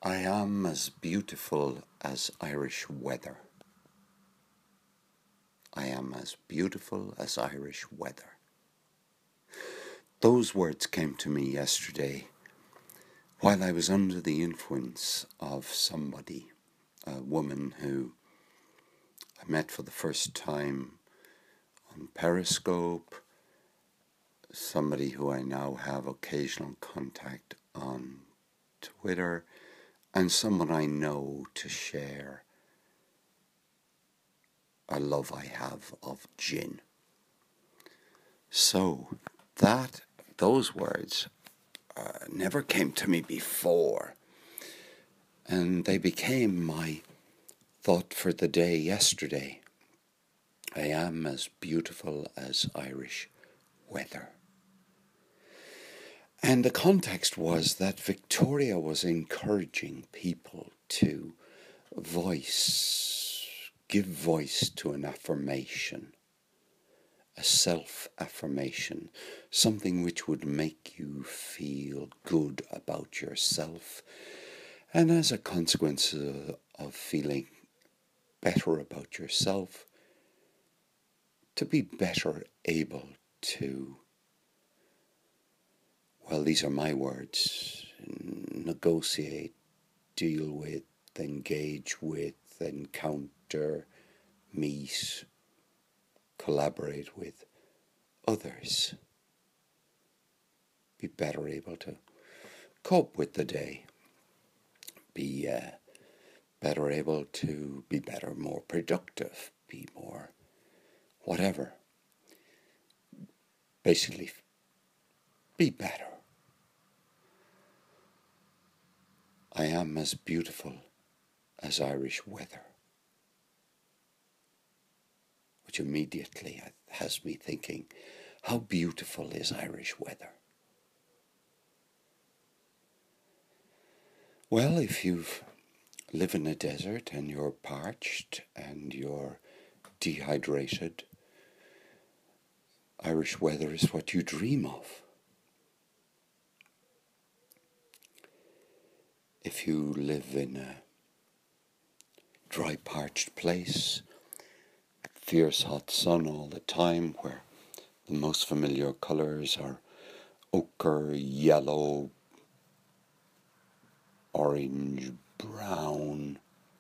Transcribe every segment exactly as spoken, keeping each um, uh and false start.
I am as beautiful as Irish weather. I am as beautiful as Irish weather. Those words came to me yesterday while I was under the influence of somebody, a woman who I met for the first time on Periscope, somebody who I now have occasional contact on Twitter, and someone I know to share a love I have of gin. So that those words uh, never came to me before, and they became my thought for the day yesterday. I am as beautiful as Irish weather. And the context was that Victoria was encouraging people to voice, give voice to an affirmation, a self-affirmation, something which would make you feel good about yourself, and as a consequence of feeling better about yourself, to be better able to, well, these are my words, negotiate, deal with, engage with, encounter, meet, collaborate with others. Be better able to cope with the day. Be uh, better able to be better, more productive, be more whatever. Basically, be better. I am as beautiful as Irish weather, which immediately has me thinking, how beautiful is Irish weather? Well, if you live in a desert and you're parched and you're dehydrated, Irish weather is what you dream of. If you live in a dry, parched place, fierce hot sun all the time, where the most familiar colours are ochre, yellow, orange, brown,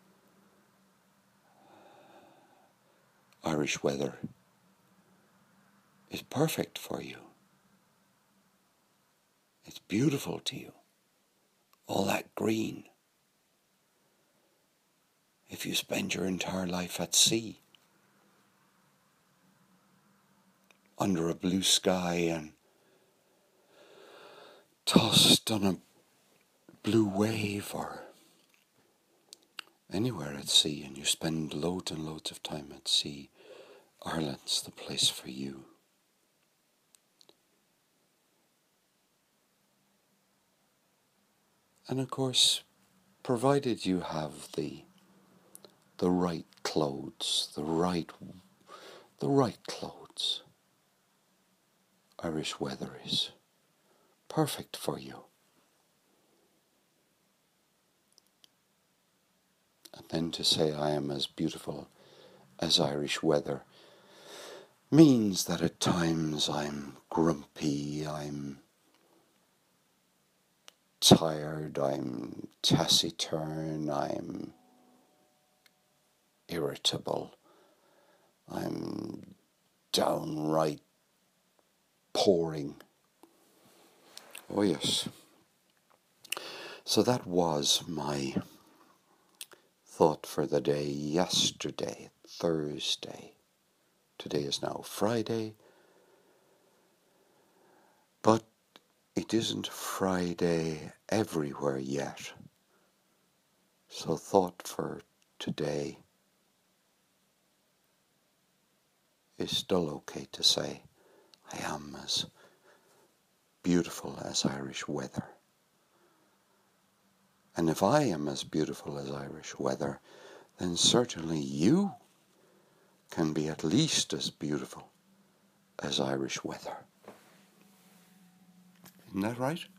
Irish weather is perfect for you. It's beautiful to you. All that green. If you spend your entire life at sea, under a blue sky and tossed on a blue wave or anywhere at sea, and you spend loads and loads of time at sea, Ireland's the place for you. And of course, provided you have the the right clothes, the right the right clothes, Irish weather is perfect for you. And then to say I am as beautiful as Irish weather means that at times I'm grumpy, I'm tired, I'm taciturn, I'm irritable, I'm downright pouring. Oh yes. So that was my thought for the day yesterday, Thursday. Today is now Friday, but it isn't Friday everywhere yet. So thought for today is still okay to say, I am as beautiful as Irish weather. And if I am as beautiful as Irish weather, then certainly you can be at least as beautiful as Irish weather. Isn't that right?